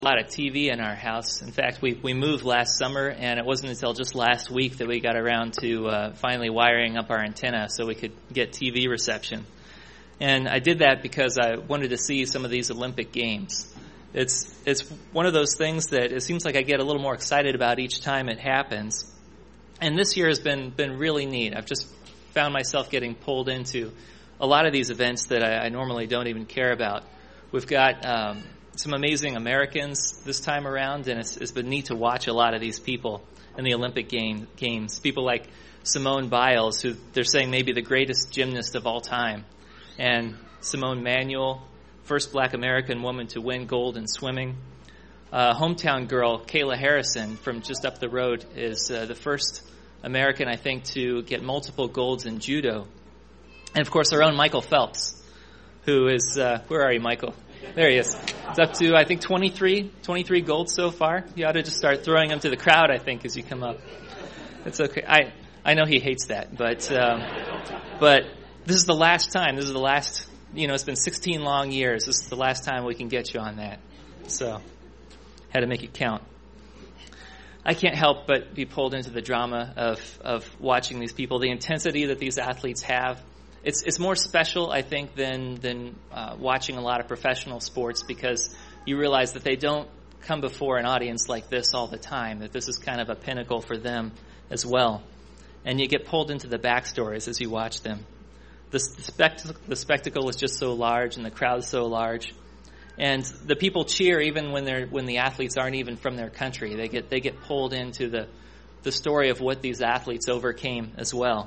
a lot of TV in our house. In fact, we moved last summer, and it wasn't until just last week that we got around to finally wiring up our antenna so we could get TV reception. And I did that because I wanted to see some of these Olympic Games. It's one of those things that it seems like I get a little more excited about each time it happens. And this year has been really neat. I've just found myself getting pulled into a lot of these events that I normally don't even care about. We've got some amazing Americans this time around, and it's been neat to watch a lot of these people in the Olympic Games. People like Simone Biles, who they're saying may be the greatest gymnast of all time, and Simone Manuel, first black American woman to win gold in swimming. Hometown girl Kayla Harrison from just up the road is the first American, I think, to get multiple golds in judo. And, of course, our own Michael Phelps, who is, where are you, Michael? There he is. It's up to, I think, 23 golds so far. You ought to just start throwing them to the crowd, I think, as you come up. It's okay. I know he hates that, but this is the last time. This is the last, it's been 16 long years. This is the last time we can get you on that. So, had to make it count. I can't help but be pulled into the drama of watching these people, the intensity that these athletes have. It's more special, I think, than watching a lot of professional sports, because you realize that they don't come before an audience like this all the time, that this is kind of a pinnacle for them as well. And you get pulled into the backstories as you watch them. The spectacle is just so large, and the crowd is so large. And the people cheer even when the athletes aren't even from their country. They get pulled into the story of what these athletes overcame as well.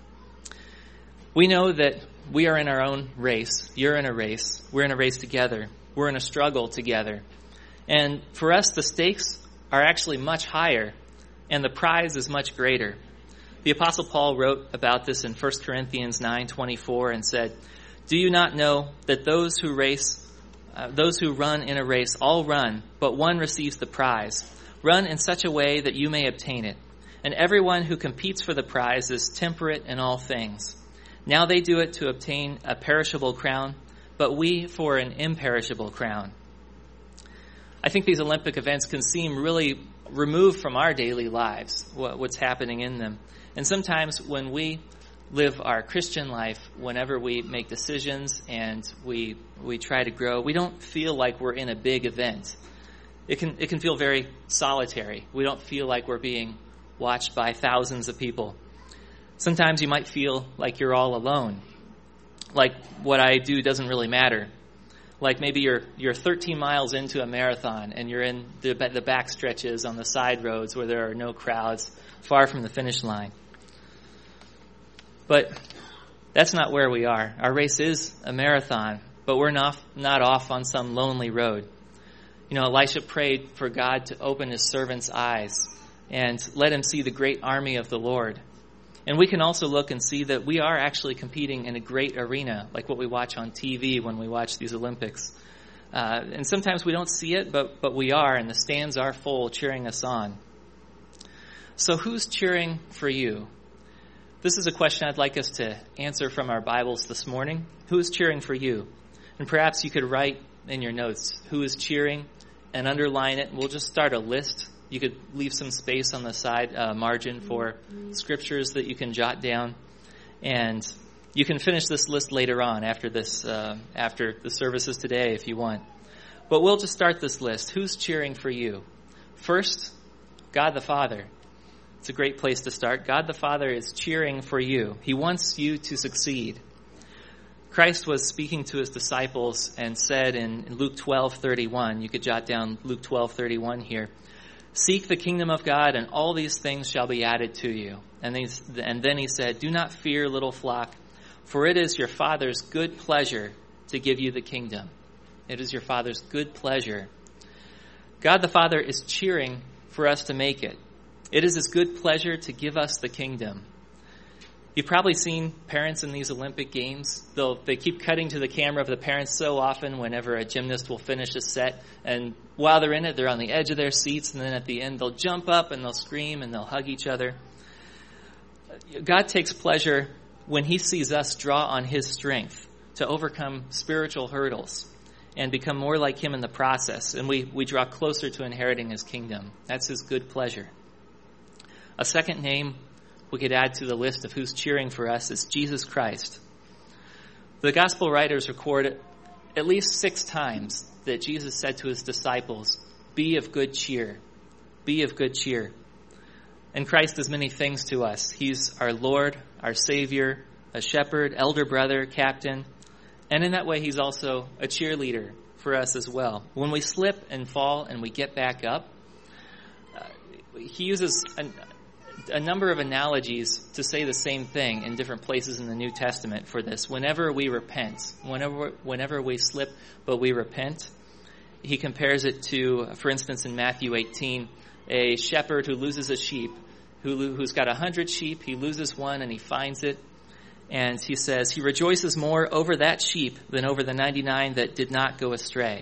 We know that we are in our own race. You're in a race. We're in a race together. We're in a struggle together. And for us, the stakes are actually much higher, and the prize is much greater. The Apostle Paul wrote about this in 1 Corinthians 9:24 and said, "Do you not know that those who run in a race all run, but one receives the prize? Run in such a way that you may obtain it. And everyone who competes for the prize is temperate in all things. Now they do it to obtain a perishable crown, but we for an imperishable crown." I think these Olympic events can seem really removed from our daily lives, what's happening in them. And sometimes when we live our Christian life, whenever we make decisions and we try to grow, we don't feel like we're in a big event. It can feel very solitary. We don't feel like we're being watched by thousands of people. Sometimes you might feel like you're all alone, like what I do doesn't really matter. Like maybe you're 13 miles into a marathon and you're in the back stretches on the side roads where there are no crowds, far from the finish line. But that's not where we are. Our race is a marathon, but we're not off on some lonely road. Elisha prayed for God to open his servant's eyes and let him see the great army of the Lord. And we can also look and see that we are actually competing in a great arena, like what we watch on TV when we watch these Olympics. And sometimes we don't see it, but we are, and the stands are full cheering us on. So who's cheering for you? This is a question I'd like us to answer from our Bibles this morning. Who is cheering for you? And perhaps you could write in your notes who is cheering and underline it. We'll just start a list. You could leave some space on the side margin for scriptures that you can jot down. And you can finish this list later on after the services today if you want. But we'll just start this list. Who's cheering for you? First, God the Father. It's a great place to start. God the Father is cheering for you. He wants you to succeed. Christ was speaking to his disciples and said in Luke 12:31, you could jot down Luke 12:31 here, "Seek the kingdom of God, and all these things shall be added to you." And then he said, "Do not fear, little flock, for it is your Father's good pleasure to give you the kingdom." It is your Father's good pleasure. God the Father is cheering for us to make it. It is his good pleasure to give us the kingdom. You've probably seen parents in these Olympic Games. They keep cutting to the camera of the parents so often whenever a gymnast will finish a set. And while they're in it, they're on the edge of their seats. And then at the end, they'll jump up and they'll scream and they'll hug each other. God takes pleasure when he sees us draw on his strength to overcome spiritual hurdles. and become more like him in the process. And we draw closer to inheriting his kingdom. That's his good pleasure. A second name we could add to the list of who's cheering for us is Jesus Christ. The gospel writers record at least 6 times that Jesus said to his disciples, "Be of good cheer. Be of good cheer." And Christ is many things to us. He's our Lord, our Savior, a shepherd, elder brother, captain. And in that way, he's also a cheerleader for us as well. When we slip and fall and we get back up, he uses a number of analogies to say the same thing in different places in the New Testament for this. Whenever we repent, whenever we slip but we repent, he compares it to, for instance, in Matthew 18, a shepherd who loses a sheep, who's got 100 sheep, he loses one and he finds it, and he says he rejoices more over that sheep than over the 99 that did not go astray.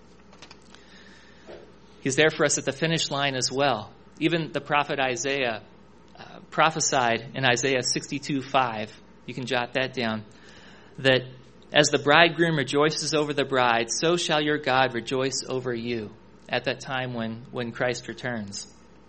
He's there for us at the finish line as well. Even the prophet Isaiah prophesied in Isaiah 62:5, you can jot that down, that as the bridegroom rejoices over the bride, so shall your God rejoice over you at that time when Christ returns.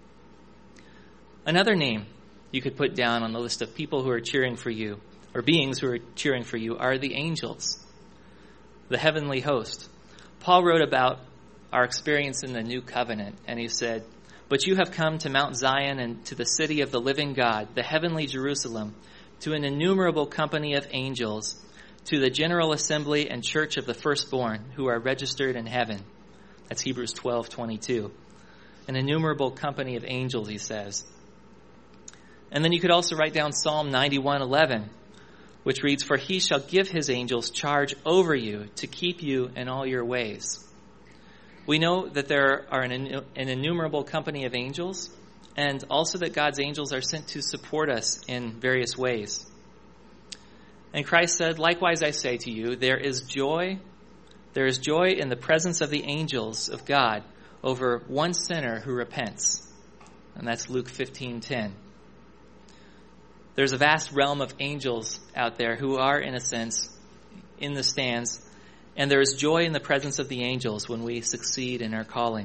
Another name you could put down on the list of people who are cheering for you, or beings who are cheering for you, are the angels, the heavenly host. Paul wrote about our experience in the new covenant, and he said, "But you have come to Mount Zion and to the city of the living God, the heavenly Jerusalem, to an innumerable company of angels, to the general assembly and church of the firstborn who are registered in heaven." That's Hebrews 12:22. An innumerable company of angels, he says. And then you could also write down Psalm 91:11, which reads, "For he shall give his angels charge over you to keep you in all your ways." We know that there are an innumerable company of angels, and also that God's angels are sent to support us in various ways. And Christ said, "Likewise I say to you, there is joy in the presence of the angels of God over one sinner who repents." And that's Luke 15:10. There's a vast realm of angels out there who are, in a sense, in the stands, and there is joy in the presence of the angels when we succeed in our calling.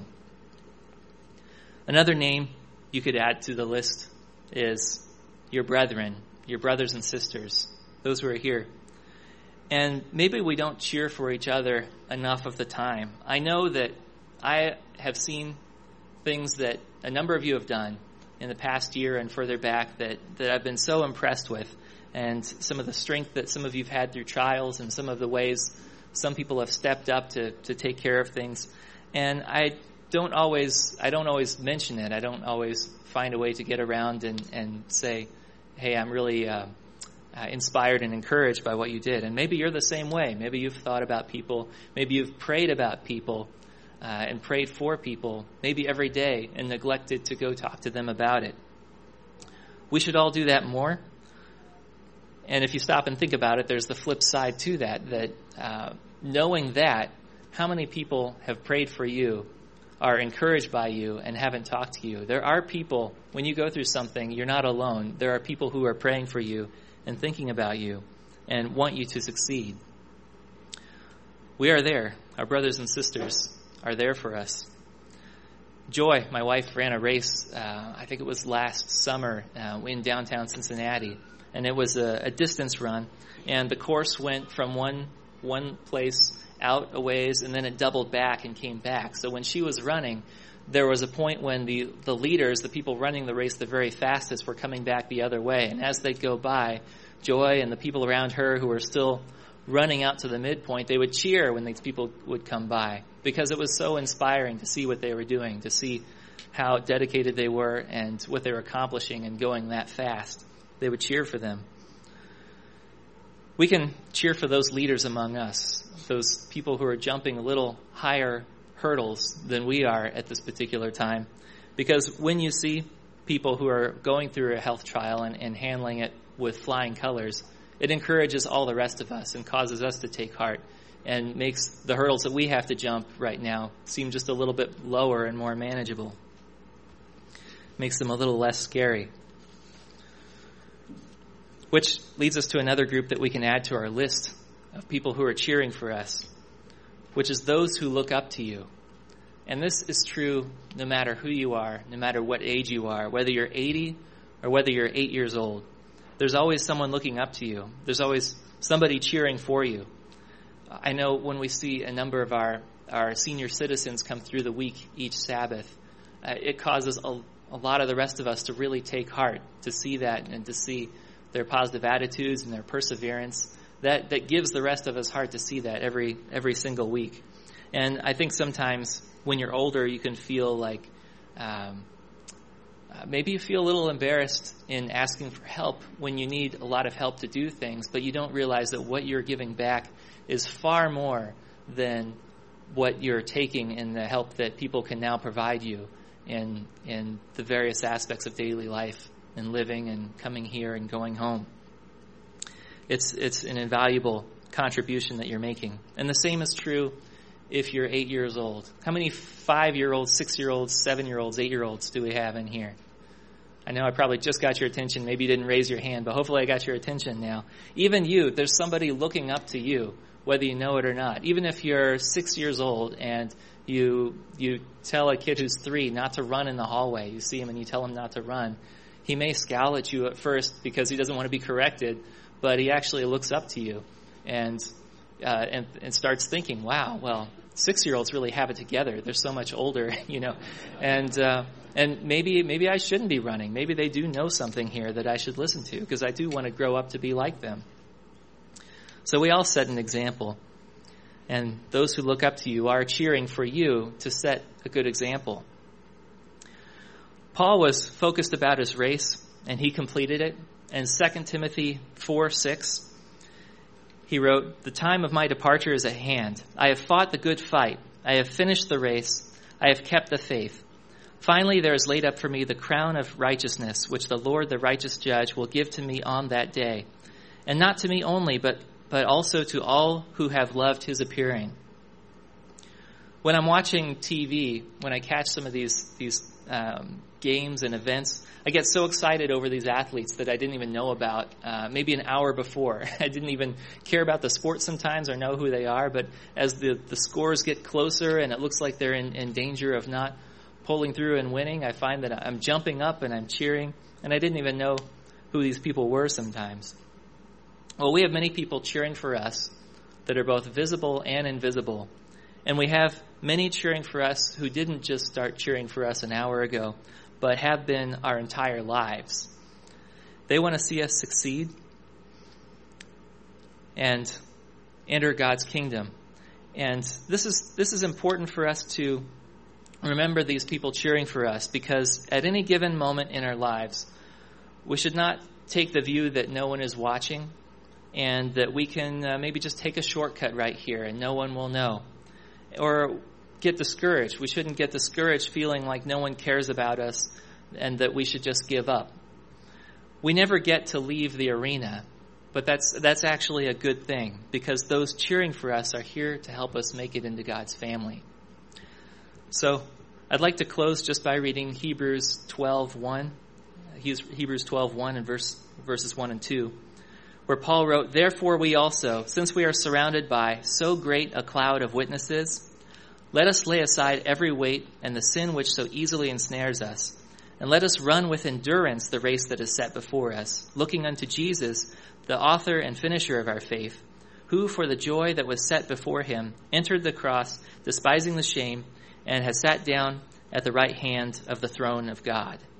Another name you could add to the list is your brethren, your brothers and sisters, those who are here. And maybe we don't cheer for each other enough of the time. I know that I have seen things that a number of you have done in the past year and further back that I've been so impressed with, and some of the strength that some of you've had through trials and some of the ways some people have stepped up to take care of things. And I don't always mention it. I don't always find a way to get around and say, "Hey, I'm really inspired and encouraged by what you did." And maybe you're the same way. Maybe you've thought about people. Maybe you've prayed about people and prayed for people, maybe every day, and neglected to go talk to them about it. We should all do that more. And if you stop and think about it, there's the flip side to that knowing that, how many people have prayed for you, are encouraged by you, and haven't talked to you? There are people, when you go through something, you're not alone. There are people who are praying for you and thinking about you and want you to succeed. We are there. Our brothers and sisters are there for us. Joy, my wife, ran a race, I think it was last summer in downtown Cincinnati, and it was a distance run, and the course went from one place out a ways, and then it doubled back and came back. So when she was running, there was a point when the leaders, the people running the race the very fastest, were coming back the other way, and as they'd go by, Joy and the people around her who were still running out to the midpoint, they would cheer when these people would come by, because it was so inspiring to see what they were doing, to see how dedicated they were and what they were accomplishing and going that fast. They would cheer for them. We can cheer for those leaders among us, those people who are jumping a little higher hurdles than we are at this particular time, because when you see people who are going through a health trial and handling it with flying colors, it encourages all the rest of us and causes us to take heart and makes the hurdles that we have to jump right now seem just a little bit lower and more manageable. Makes them a little less scary. Which leads us to another group that we can add to our list of people who are cheering for us. which is those who look up to you. And this is true no matter who you are, no matter what age you are, whether you're 80 or whether you're 8 years old. There's always someone looking up to you. There's always somebody cheering for you. I know when we see a number of our senior citizens come through the week each Sabbath, it causes a lot of the rest of us to really take heart, to see that and to see their positive attitudes and their perseverance. That gives the rest of us heart to see that every single week. And I think sometimes when you're older, you can feel like maybe you feel a little embarrassed in asking for help when you need a lot of help to do things, but you don't realize that what you're giving back is far more than what you're taking in the help that people can now provide you in the various aspects of daily life and living and coming here and going home. It's an invaluable contribution that you're making. And the same is true if you're 8 years old. How many 5-year-olds, 6-year-olds, 7-year-olds, 8-year-olds do we have in here? I know I probably just got your attention. Maybe you didn't raise your hand, but hopefully I got your attention now. Even you, there's somebody looking up to you, whether you know it or not. Even if you're 6 years old and you tell a kid who's 3 not to run in the hallway, you see him and you tell him not to run, he may scowl at you at first because he doesn't want to be corrected, but he actually looks up to you and starts thinking, wow, well, 6-year-olds really have it together. They're so much older, and maybe I shouldn't be running. Maybe they do know something here that I should listen to because I do want to grow up to be like them. So we all set an example, and those who look up to you are cheering for you to set a good example. Paul was focused about his race, and he completed it. In 2 Timothy 4:6, he wrote, "The time of my departure is at hand. I have fought the good fight. I have finished the race. I have kept the faith. Finally, there is laid up for me the crown of righteousness, which the Lord, the righteous judge, will give to me on that day. And not to me only, but also to all who have loved his appearing." When I'm watching TV, when I catch some of these games and events, I get so excited over these athletes that I didn't even know about maybe an hour before. I didn't even care about the sport sometimes or know who they are, but as the scores get closer and it looks like they're in danger of not pulling through and winning, I find that I'm jumping up and I'm cheering, and I didn't even know who these people were sometimes. Well, we have many people cheering for us that are both visible and invisible. And we have many cheering for us who didn't just start cheering for us an hour ago, but have been our entire lives. They want to see us succeed and enter God's kingdom. And this is important for us to remember these people cheering for us, because at any given moment in our lives, we should not take the view that no one is watching and that we can maybe just take a shortcut right here and no one will know. Or get discouraged. We shouldn't get discouraged feeling like no one cares about us and that we should just give up. We never get to leave the arena, but that's actually a good thing, because those cheering for us are here to help us make it into God's family. So I'd like to close just by reading Hebrews 12:1. Hebrews 12:1 and verses 1 and 2, where Paul wrote, "Therefore we also, since we are surrounded by so great a cloud of witnesses, let us lay aside every weight and the sin which so easily ensnares us, and let us run with endurance the race that is set before us, looking unto Jesus, the author and finisher of our faith, who for the joy that was set before him entered the cross, despising the shame, and has sat down at the right hand of the throne of God."